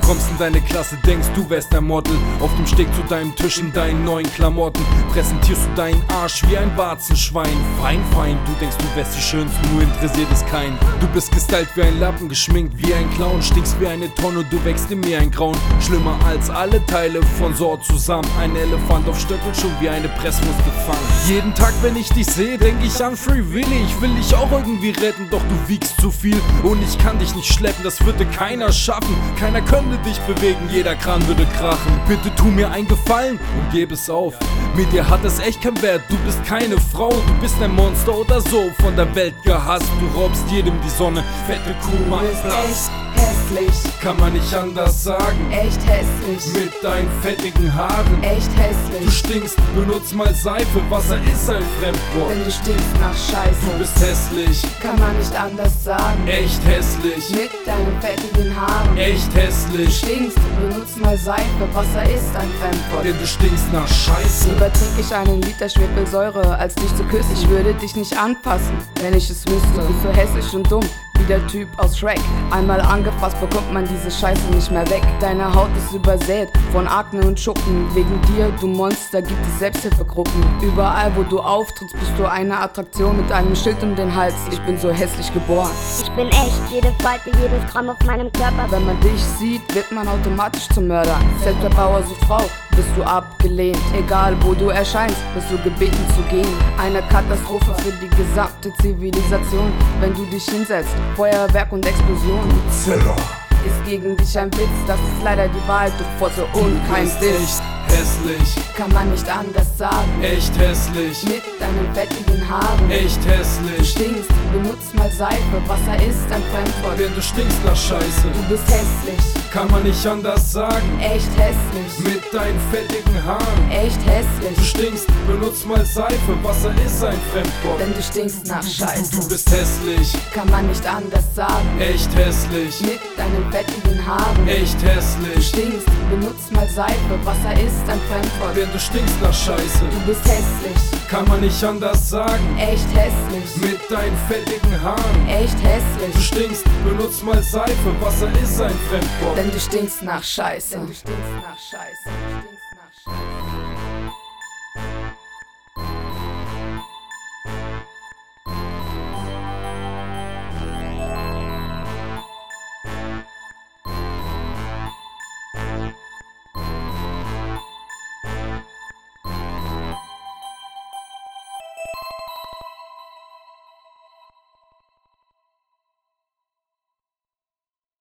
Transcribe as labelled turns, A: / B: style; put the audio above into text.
A: kommst in deine Klasse, denkst du wärst ein Model. Auf dem Steg zu deinem Tisch in deinen neuen Klamotten präsentierst du deinen Arsch wie ein Warzenschwein. Fein, fein, du denkst du wärst die Schönste, nur interessiert es keinen. Du bist gestylt wie ein Lappen, geschminkt wie ein Clown, stinkst wie eine Tonne, du wächst in mir ein Grauen. Schlimmer als alle Teile von Sort zusammen. Ein Elefant auf Stöckeln, schon wie eine Presswurst gefangen. Jeden Tag, wenn ich dich sehe, denk ich an Free Willy. Ich will dich auch irgendwie retten, doch du wiegst zu viel und ich kann dich nicht schleppen, das würde keiner schaffen. Keiner könnte dich bewegen, jeder Kran würde krachen. Bitte tu mir einen Gefallen und gib es auf. Mit dir hat es echt keinen Wert, du bist keine Frau, du bist ein Monster oder so, von der Welt gehasst. Du raubst jedem die Sonne, fette Kuh macht Platz.
B: Hässlich,
A: kann man nicht anders sagen.
B: echt hässlich,
A: Mit deinen fettigen Haaren,
B: echt
A: du
B: hässlich.
A: stinkst, benutz mal Seife, Wasser ist ein Fremdwort.
B: Denn du stinkst nach Scheiße,
A: Du bist hässlich,
B: kann man nicht anders sagen.
A: echt hässlich,
B: Mit deinen fettigen Haaren,
A: echt
B: du
A: hässlich,
B: stinkst, benutz mal Seife, Wasser ist ein Fremdwort.
A: denn du stinkst nach Scheiße.
B: Lieber trink ich einen Liter Schwefelsäure, als dich zu küssen. Ich würde dich nicht anfassen, wenn ich es müsste. Du bist so hässlich und dumm, wie der Typ aus Shrek. Einmal angefasst, bekommt man diese Scheiße nicht mehr weg. Deine Haut ist übersät von Akne und Schuppen. Wegen dir, du Monster, gibt es Selbsthilfegruppen. Überall, wo du auftrittst, bist du eine Attraktion mit einem Schild um den Hals. Ich bin so hässlich geboren.
C: Ich bin echt, jede Falte, jedes Gramm auf meinem Körper.
B: Wenn man dich sieht, wird man automatisch zum Mörder. Selbst der Bauer sucht Frau, bist du abgelehnt. Egal wo du erscheinst, bist du gebeten zu gehen. Eine Katastrophe für die gesamte Zivilisation. Wenn du dich hinsetzt, Feuerwerk und Explosion. Ist gegen dich ein Witz, das ist leider die Wahrheit, du Fotze und kein Diss.
A: Hässlich,
B: Kann man nicht anders sagen.
A: echt hässlich,
B: Mit deinen fettigen Haaren,
A: echt
B: du
A: hässlich,
B: stinkst, benutzt mal Seife, Wasser ist ein Fremdwort.
A: denn du stinkst nach Scheiße.
B: Du bist hässlich,
A: Kann man nicht anders sagen.
B: echt hässlich,
A: Mit deinen fettigen Haaren,
B: echt
A: du
B: hässlich.
A: stinkst, benutz mal Seife, Wasser ist ein Fremdwort.
B: Denn du stinkst nach
A: Du
B: Scheiße,
A: bist hässlich,
B: kann man nicht anders sagen.
A: echt hässlich,
B: Mit deinen fettigen Haaren,
A: echt
B: du
A: hässlich,
B: stinkst, benutzt mal Seife, Wasser ist ein Fremdwort.
A: denn du stinkst nach Scheiße.
B: Du bist hässlich,
A: Kann man nicht anders sagen.
B: echt hässlich,
A: Mit deinen fettigen Haaren,
B: echt
A: du
B: hässlich.
A: stinkst, benutz mal Seife, Wasser ist ein Fremdwort.
B: Denn du stinkst nach Scheiße. Du stinkst nach Scheiße. Du stinkst nach Scheiße.